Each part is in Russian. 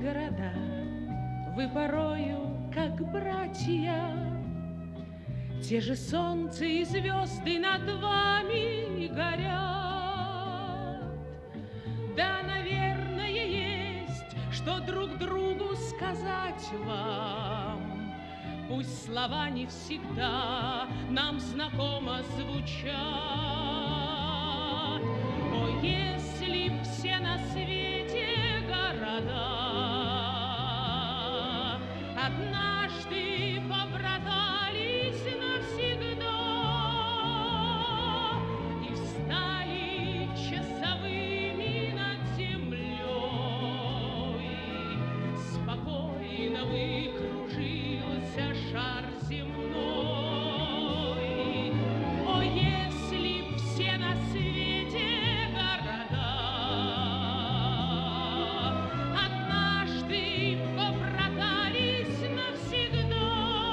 города, вы порою как братья, те же солнце и звезды над вами горят. Да, наверное, есть, что друг другу сказать вам, пусть слова не всегда нам знакомо звучат. О, если б все на свете города однажды побратались навсегда и встали часовыми над землей, спокойно выкружился шар земной. О, если б все на свете города однажды побратались навсегда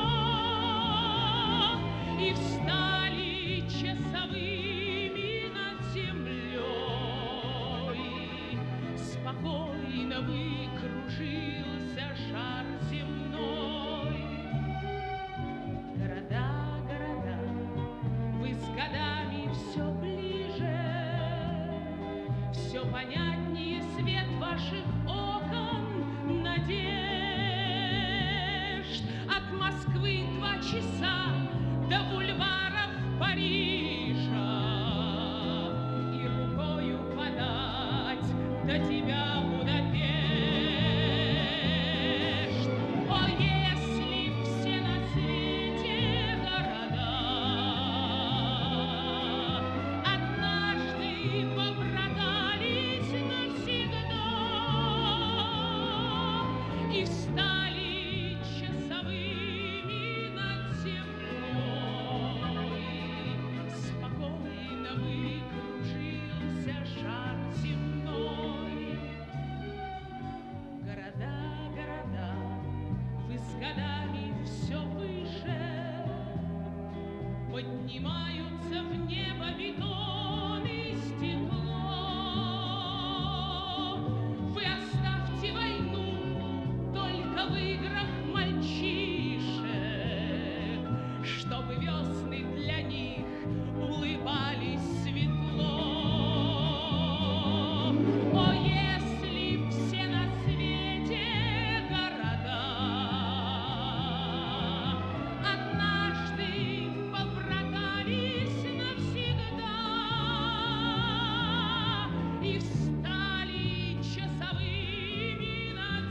и встали часовыми над землей, спокойно выкружился шар земной. Города, города, вы с годами все ближе, все понятнее свет ваших окон надежд. От Москвы 2 часа до бульваров Парижа, и рукою подать до тебя Будапешт. О, если б все на свете города однажды побратались навсегда и встали часовыми над землей, спокойно выкружился шар земной. Города, города, вы с годами все выше, поднимаются в небо бетон и стекло. Вы оставьте войну только в играх мальчишек, чтобы весны для них улыбались светло. О, если б все на свете города однажды побратались навсегда и встали часовыми над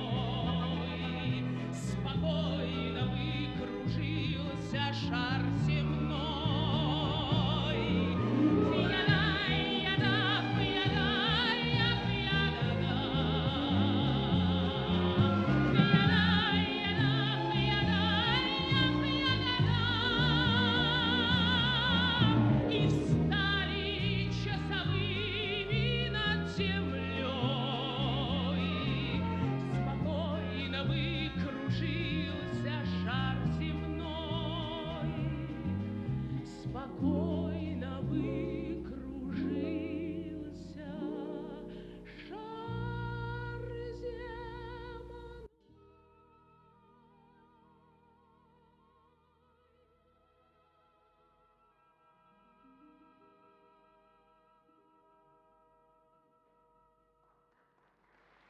землей, спокойно выкружился шар земной.